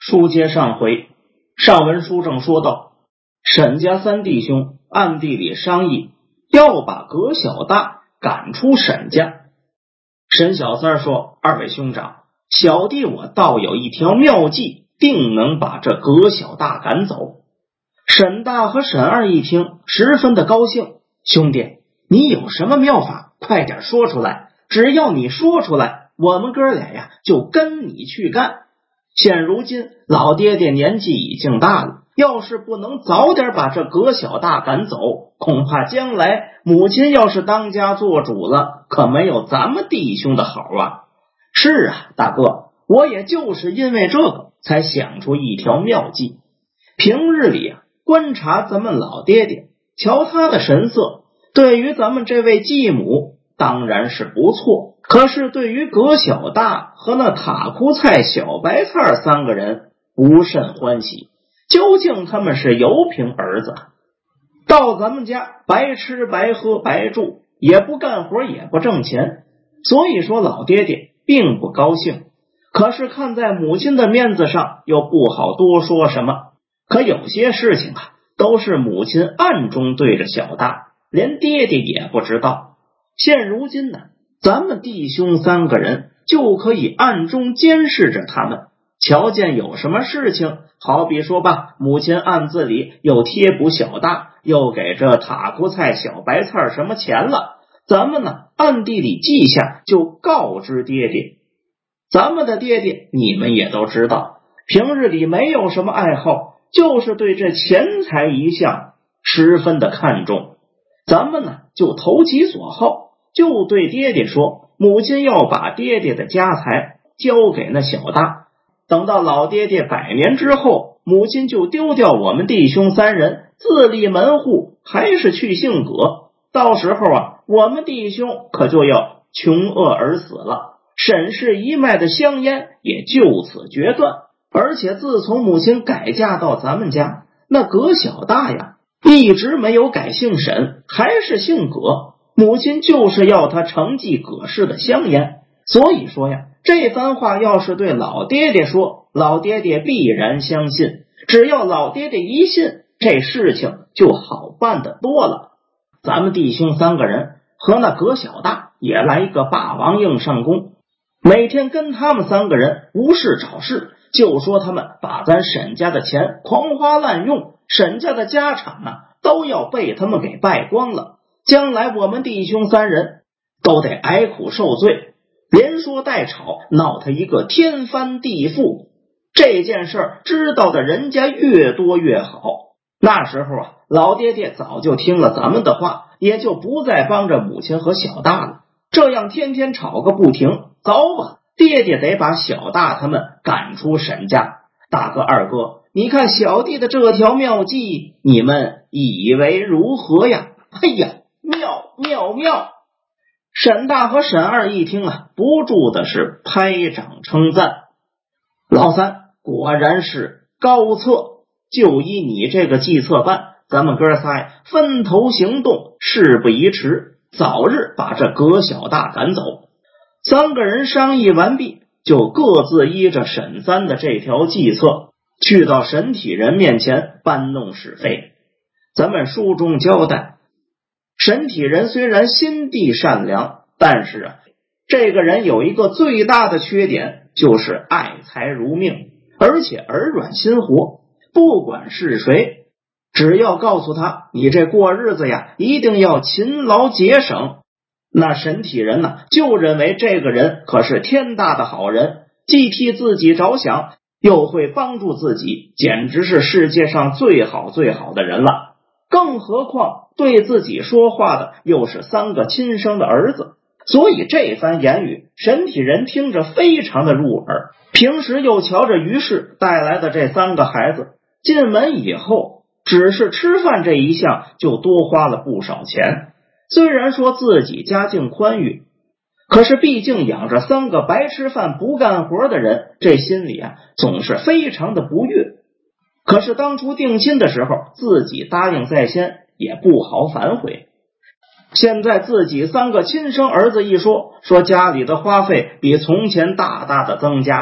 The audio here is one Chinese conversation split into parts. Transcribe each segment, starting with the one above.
书接上回，上文书正说到，沈家三弟兄暗地里商议要把葛小大赶出沈家。沈小三说：“二位兄长，小弟我倒有一条妙计，定能把这葛小大赶走。”沈大和沈二一听，十分的高兴：“兄弟，你有什么妙法？快点说出来！只要你说出来，我们哥俩呀就跟你去干。现如今老爹爹年纪已经大了，要是不能早点把这葛小大赶走，恐怕将来母亲要是当家做主了，可没有咱们弟兄的好啊。”“是啊，大哥，我也就是因为这个才想出一条妙计。平日里观察咱们老爹爹，瞧他的神色，对于咱们这位继母当然是不错，可是对于葛小大和那塔枯菜、小白菜三个人不甚欢喜。究竟他们是油瓶儿子，到咱们家白吃白喝白住，也不干活也不挣钱，所以说老爹爹并不高兴。可是看在母亲的面子上，又不好多说什么。可有些事情都是母亲暗中对着小大，连爹爹也不知道。现如今呢，咱们弟兄三个人就可以暗中监视着他们，瞧见有什么事情，好比说吧，母亲暗自里又贴补小大，又给这塔枯菜、小白菜什么钱了，咱们呢暗地里记下，就告知爹爹。咱们的爹爹你们也都知道，平日里没有什么爱好，就是对这钱财一项十分的看重。咱们呢就投其所好，就对爹爹说，母亲要把爹爹的家财交给那小大，等到老爹爹100年之后，母亲就丢掉我们弟兄三人，自立门户，还是去姓葛。到时候我们弟兄可就要穷饿而死了，沈氏一脉的香烟也就此决断。而且自从母亲改嫁到咱们家，那葛小大一直没有改姓沈，还是姓葛。母亲就是要他承继葛氏的香烟，所以说这番话要是对老爹爹说，老爹爹必然相信。只要老爹爹一信，这事情就好办得多了。咱们弟兄三个人和那葛小大也来一个霸王硬上弓，每天跟他们三个人无事找事，就说他们把咱沈家的钱狂花滥用，沈家的家产都要被他们给败光了，将来我们弟兄三人都得挨苦受罪，连说带吵，闹他一个天翻地覆。这件事知道的人家越多越好。那时候老爹爹早就听了咱们的话，也就不再帮着母亲和小大了。这样天天吵个不停，早晚爹爹得把小大他们赶出沈家。大哥二哥，你看小弟的这条妙计，你们以为如何呀？哎呀，妙妙妙！沈大和沈二一听不住的是拍掌称赞。老三果然是高策，就依你这个计策办，咱们哥仨分头行动，事不宜迟，早日把这葛小大赶走。三个人商议完毕，就各自依着沈三的这条计策，去到沈体人面前搬弄是非。咱们书中交代，沈体人虽然心地善良，但是这个人有一个最大的缺点，就是爱财如命，而且耳软心活。不管是谁，只要告诉他，你这过日子一定要勤劳节省，那沈体人就认为这个人可是天大的好人，既替自己着想，又会帮助自己，简直是世界上最好最好的人了。更何况对自己说话的又是3个亲生的儿子，所以这番言语沈体人听着非常的入耳。平时又瞧着于氏带来的这3个孩子，进门以后只是吃饭这一项就多花了不少钱。虽然说自己家境宽裕，可是毕竟养着3个白吃饭不干活的人，这心里总是非常的不悦。可是当初定亲的时候，自己答应在先，也不好反悔。现在自己3个亲生儿子一说家里的花费比从前大大的增加了，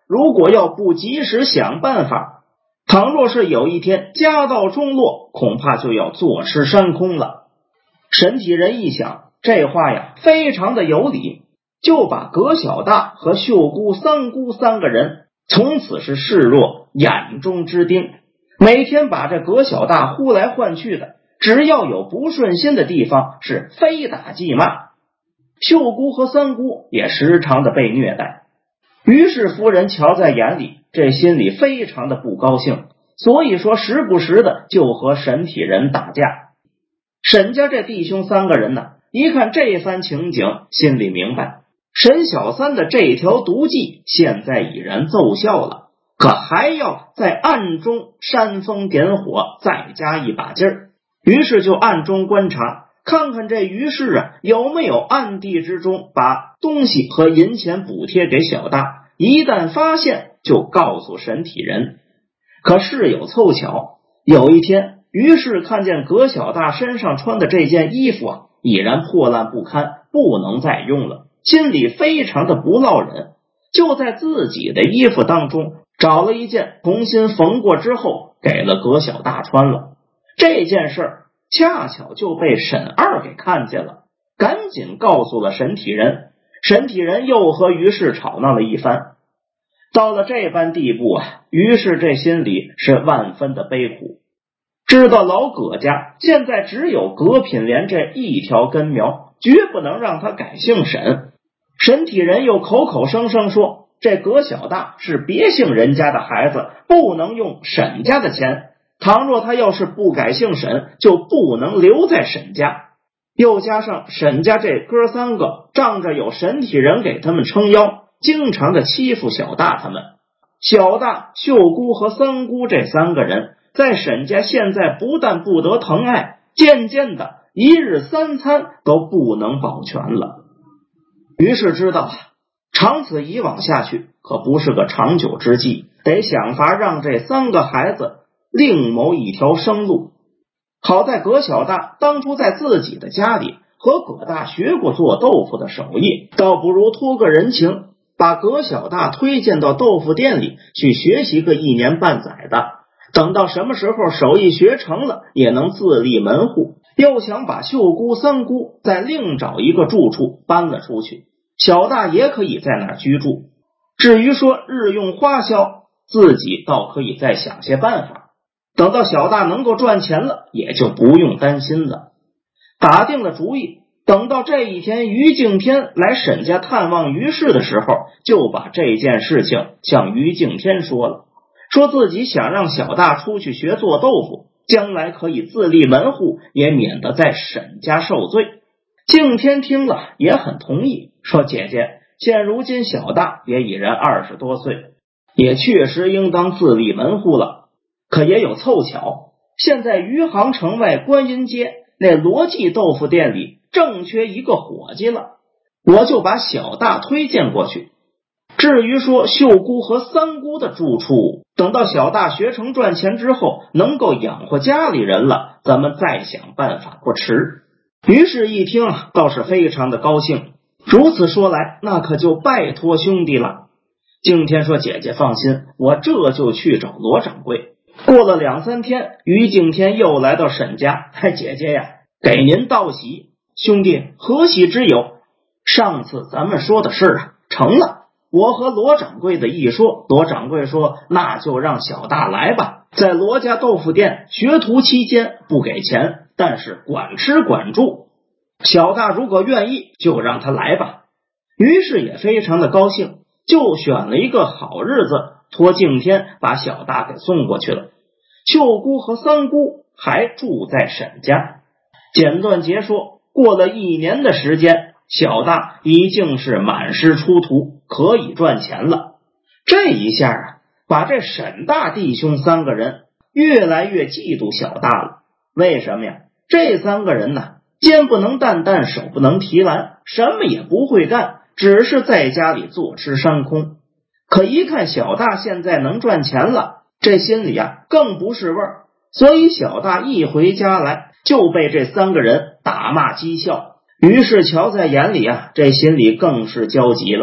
如果要不及时想办法，倘若是有一天家道中落，恐怕就要坐吃山空了。沈体仁一想，这话呀非常的有理，就把葛小大和秀姑、三姑三个人从此是视若眼中之钉，每天把这葛小大呼来唤去的，只要有不顺心的地方是非打即骂。秀姑和三姑也时常的被虐待，于是夫人瞧在眼里，这心里非常的不高兴，所以说时不时的就和沈体仁打架。沈家这弟兄三个人呢，一看这番情景，心里明白沈小三的这条毒计现在已然奏效了，可还要在暗中煽风点火，再加一把劲儿。于是就暗中观察，看看这于氏啊有没有暗地之中把东西和银钱补贴给小大，一旦发现就告诉沈体仁。可事有凑巧，有一天于是看见葛小大身上穿的这件衣服啊已然破烂不堪，不能再用了，心里非常的不落忍，就在自己的衣服当中找了一件重新缝过之后给了葛小大穿了。这件事恰巧就被沈二给看见了，赶紧告诉了沈体仁。沈体仁又和于氏吵闹了一番，到了这般地步啊，于是这心里是万分的悲苦。知道老葛家现在只有葛品莲这一条根苗，绝不能让他改姓沈。沈体仁又口口声声说这葛小大是别姓人家的孩子，不能用沈家的钱，倘若他要是不改姓沈，就不能留在沈家。又加上沈家这哥三个仗着有沈体仁给他们撑腰，经常的欺负小大他们。小大、秀姑和三姑这三个人在沈家现在不但不得疼爱，渐渐的一日三餐都不能保全了。于是知道长此以往下去可不是个长久之计，得想法让这三个孩子另谋一条生路。好在葛小大当初在自己的家里和葛大学过做豆腐的手艺，倒不如托个人情，把葛小大推荐到豆腐店里去学习个1年半载的，等到什么时候手艺学成了，也能自立门户。又想把秀姑、三姑再另找一个住处搬了出去，小大也可以在那儿居住。至于说日用花销，自己倒可以再想些办法，等到小大能够赚钱了，也就不用担心了。打定了主意，等到这一天于敬天来沈家探望于氏的时候，就把这件事情向于敬天说了，说自己想让小大出去学做豆腐，将来可以自立门户，也免得在沈家受罪。敬天听了也很同意，说姐姐，现如今小大也已然20多岁，也确实应当自立门户了。可也有凑巧，现在余杭城外观音街那罗记豆腐店里正缺一个伙计了，我就把小大推荐过去。至于说秀姑和三姑的住处，等到小大学成赚钱之后，能够养活家里人了，咱们再想办法不迟。于是一听倒是非常的高兴，如此说来，那可就拜托兄弟了。敬天说，姐姐放心，我这就去找罗掌柜。过了2、3天，于敬天又来到沈家，姐姐呀，给您道喜。兄弟，何喜之有？上次咱们说的事成了。我和罗掌柜的一说，罗掌柜说那就让小大来吧，在罗家豆腐店学徒期间不给钱，但是管吃管住，小大如果愿意就让他来吧。于是也非常的高兴，就选了一个好日子，托敬天把小大给送过去了。秀姑和三姑还住在沈家。简短截说，过了1年的时间，小大已经是满师出徒，可以赚钱了。这一下把这沈大弟兄3个人越来越嫉妒小大了。为什么呀？这3个人呢，肩不能担担，手不能提篮，什么也不会干，只是在家里坐吃山空。可一看小大现在能赚钱了，这心里更不是味儿，所以小大一回家来就被这3个人打骂讥笑。于是瞧在眼里这心里更是焦急了，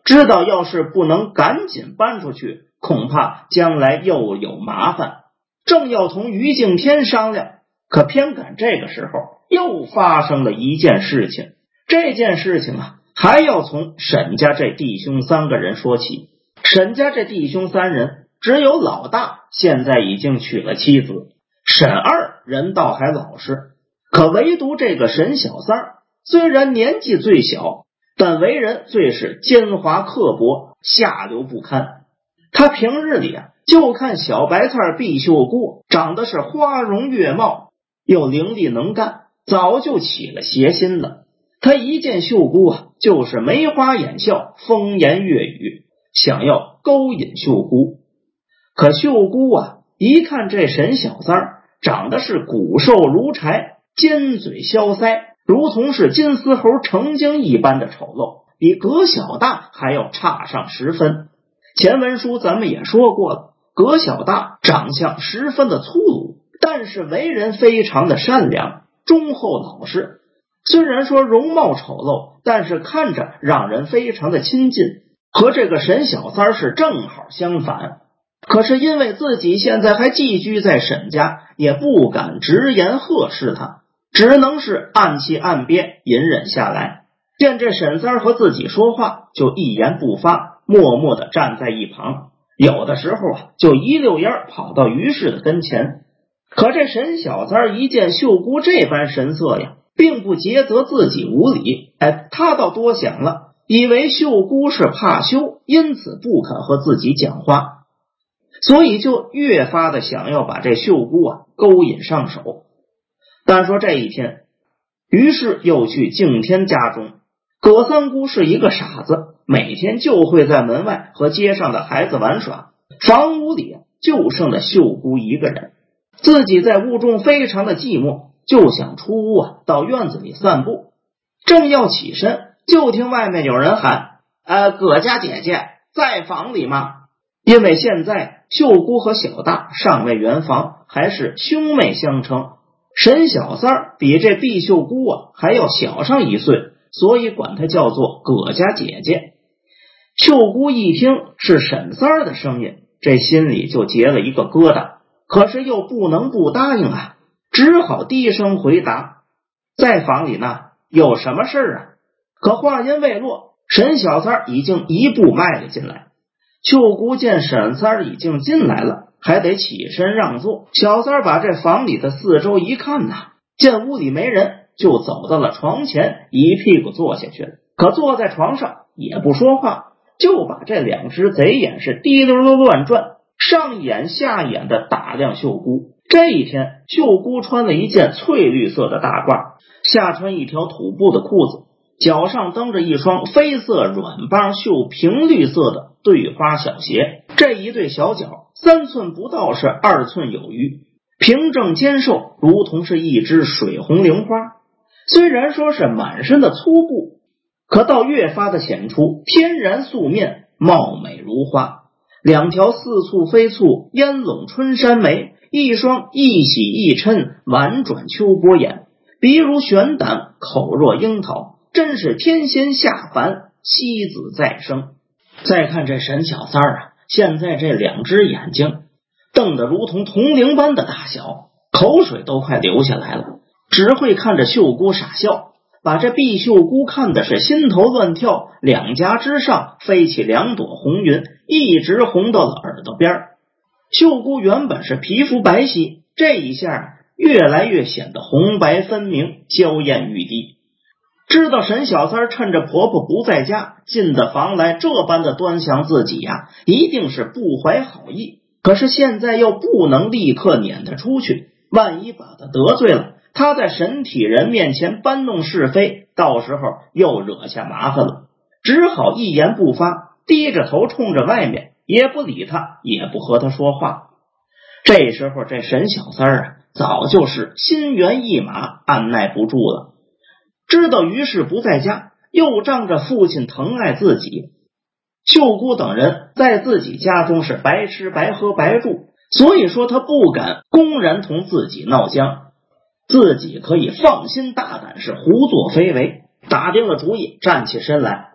知道要是不能赶紧搬出去，恐怕将来又有麻烦。正要同于敬天商量，可偏赶这个时候又发生了一件事情。这件事情还要从沈家这弟兄3个人说起。沈家这弟兄3人，只有老大现在已经娶了妻子，沈二人倒还老实，可唯独这个沈小三儿，虽然年纪最小，但为人最是奸猾刻薄，下流不堪。他平日里就看小白菜毕秀姑长得是花容月貌，又伶俐能干，早就起了邪心了。他一见秀姑就是眉花眼笑，风言月语，想要勾引秀姑。可秀姑一看这沈小三儿长得是骨瘦如柴，尖嘴削腮，如同是金丝猴成精一般的丑陋，比葛小大还要差上10分。前文书咱们也说过了，葛小大长相十分的粗鲁，但是为人非常的善良，忠厚老实。虽然说容貌丑陋，但是看着让人非常的亲近，和这个沈小三是正好相反。可是因为自己现在还寄居在沈家，也不敢直言呵斥他，只能是暗气暗憋，隐忍下来。见这沈三和自己说话，就一言不发，默默地站在一旁，有的时候就一溜烟跑到于氏的跟前。可这沈小三一见秀姑这般神色并不诘责自己无礼，他倒多想了，以为秀姑是怕羞，因此不肯和自己讲话，所以就越发的想要把这秀姑勾引上手。但说这一天，于是又去敬天家中。葛三姑是一个傻子，每天就会在门外和街上的孩子玩耍，房屋里就剩了秀姑一个人。自己在屋中非常的寂寞，就想出屋到院子里散步。正要起身，就听外面有人喊：葛家姐姐在房里吗？因为现在秀姑和小大尚未圆房，还是兄妹相称。沈小三比这毕秀姑还要小上1岁，所以管她叫做葛家姐姐。秀姑一听是沈三的声音，这心里就结了一个疙瘩，可是又不能不答应只好低声回答：在房里呢，有什么事可话音未落，沈小三已经一步迈了进来。秀姑见沈三已经进来了，还得起身让座。小三把这房里的四周一看见屋里没人，就走到了床前，一屁股坐下去了。可坐在床上也不说话，就把这2只贼眼是滴溜溜乱转，上眼下眼的打量秀姑。这一天，秀姑穿了一件翠绿色的大褂，下穿一条土布的裤子，脚上蹬着一双绯色软帮绣平绿色的对花小鞋。这一对小脚3寸不到，是2寸有余，平正坚瘦，如同是一只水红菱花。虽然说是满身的粗布，可倒越发的显出天然素面，貌美如花。2条似蹙非蹙烟笼春山眉，一双一喜一嗔婉转秋波眼，鼻如悬胆，口若樱桃，真是天仙下凡，西子再生。再看这沈小三现在这2只眼睛瞪得如同铜铃般的大小，口水都快流下来了，只会看着秀姑傻笑，把这毕秀姑看的是心头乱跳，两颊之上飞起2朵红云，一直红到了耳朵边。秀姑原本是皮肤白皙，这一下越来越显得红白分明，娇艳欲滴。知道沈小三趁着婆婆不在家，进的房来这般的端详自己一定是不怀好意。可是现在又不能立刻撵她出去，万一把她得罪了，她在沈体人面前搬弄是非，到时候又惹下麻烦了。只好一言不发，低着头冲着外面，也不理她，也不和她说话。这时候这沈小三早就是心猿意马，按耐不住了。知道于是不在家，又仗着父亲疼爱自己，秀姑等人在自己家中是白吃白喝白住，所以说他不敢公然同自己闹僵，自己可以放心大胆是胡作非为。打定了主意，站起身来，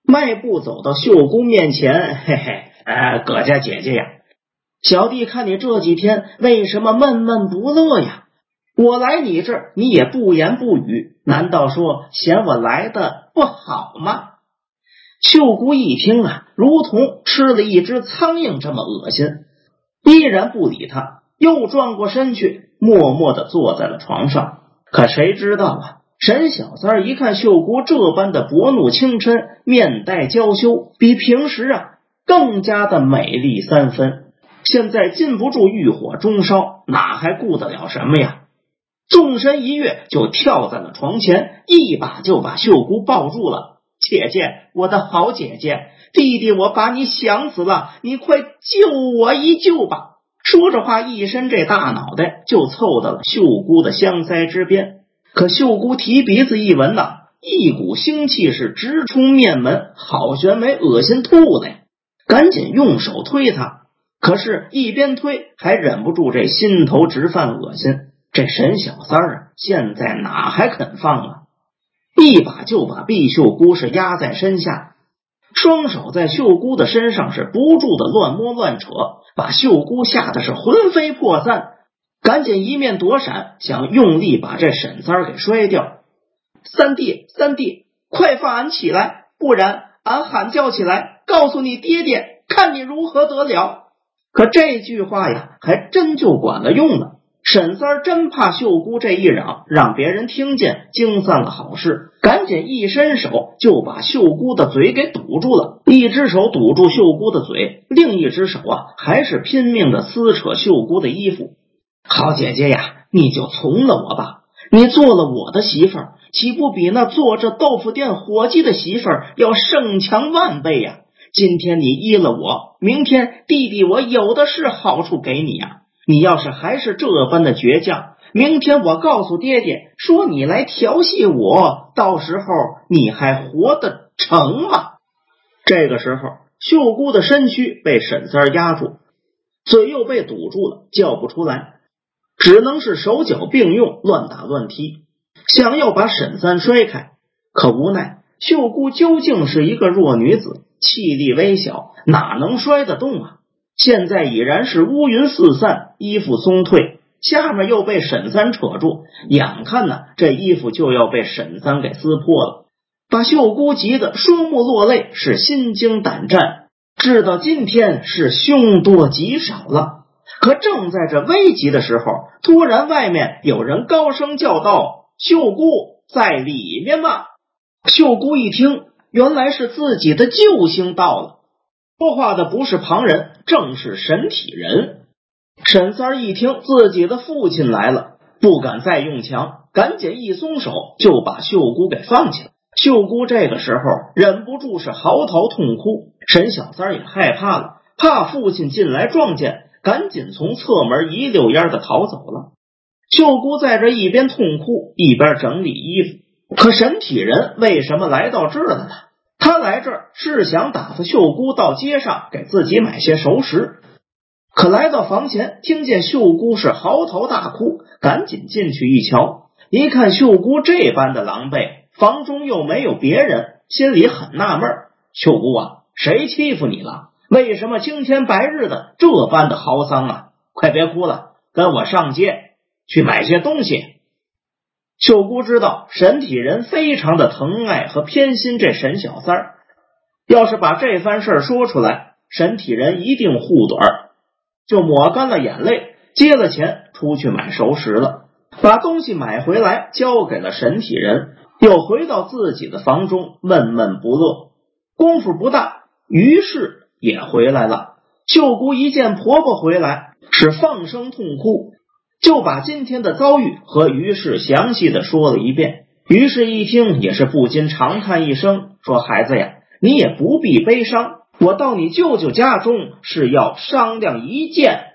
迈步走到秀姑面前，嘿嘿，葛家姐姐呀，小弟看你这几天为什么闷闷不乐呀？我来你这儿你也不言不语，难道说嫌我来的不好吗？秀姑一听如同吃了一只苍蝇这么恶心，依然不理他，又转过身去，默默地坐在了床上。可谁知道沈小三一看秀姑这般的薄怒轻嗔，面带娇羞，比平时更加的美丽三分，现在禁不住欲火中烧，哪还顾得了什么呀？纵身一跃，就跳在了床前，一把就把秀姑抱住了。姐姐，我的好姐姐，弟弟我把你想死了，你快救我一救吧。说着话，一伸这大脑袋就凑到了秀姑的香腮之边。可秀姑提鼻子一闻一股腥气是直冲面门，好悬没恶心吐了呀！赶紧用手推他，可是一边推还忍不住这心头直犯恶心。这沈小三现在哪还肯放一把就把毕秀姑是压在身下，双手在秀姑的身上是不住的乱摸乱扯，把秀姑吓得是魂飞魄散，赶紧一面躲闪，想用力把这沈三给摔掉。三弟，快放俺起来，不然俺喊叫起来，告诉你爹爹，看你如何得了。可这句话还真就管了用了。沈三真怕秀姑这一嚷让别人听见，惊散了好事，赶紧一伸手就把秀姑的嘴给堵住了，一只手堵住秀姑的嘴，另一只手还是拼命的撕扯秀姑的衣服。好姐姐呀，你就从了我吧，你做了我的媳妇儿，岂不比那做这豆腐店伙计的媳妇儿要胜强万倍呀？今天你依了我，明天弟弟我有的是好处给你呀。你要是还是这般的倔强，明天我告诉爹爹说你来调戏我，到时候你还活得成吗？这个时候秀姑的身躯被沈三压住，嘴又被堵住了，叫不出来，只能是手脚并用，乱打乱踢，想要把沈三摔开。可无奈秀姑究竟是一个弱女子，气力微小，哪能摔得动现在已然是乌云四散，衣服松退，下面又被沈三扯住，眼看这衣服就要被沈三给撕破了，把秀姑急得双目落泪，是心惊胆战，知道今天是凶多吉少了。可正在这危急的时候，突然外面有人高声叫道：秀姑在里面吗？秀姑一听，原来是自己的救星到了。说话的不是旁人，正是沈体仁。沈三一听自己的父亲来了，不敢再用强，赶紧一松手就把秀姑给放起来。秀姑这个时候忍不住是嚎啕痛哭，沈小三也害怕了，怕父亲进来撞见，赶紧从侧门一溜烟的逃走了。秀姑在这一边痛哭一边整理衣服。可沈体仁为什么来到这儿了呢？他来这儿是想打发秀姑到街上给自己买些熟食，可来到房前听见秀姑是嚎啕大哭，赶紧进去一瞧，一看秀姑这般的狼狈，房中又没有别人，心里很纳闷，秀姑谁欺负你了？为什么青天白日的这般的嚎丧快别哭了，跟我上街去买些东西。秀姑知道沈体仁非常的疼爱和偏心这沈小三儿，要是把这番事说出来，沈体仁一定护短，就抹干了眼泪，接了钱出去买熟食了，把东西买回来交给了沈体仁，又回到自己的房中闷闷不乐。功夫不大，于是也回来了。秀姑一见婆婆回来，是放声痛哭，就把今天的遭遇和于氏详细的说了一遍。于是一听也是不禁长叹一声，说孩子呀，你也不必悲伤，我到你舅舅家中是要商量一件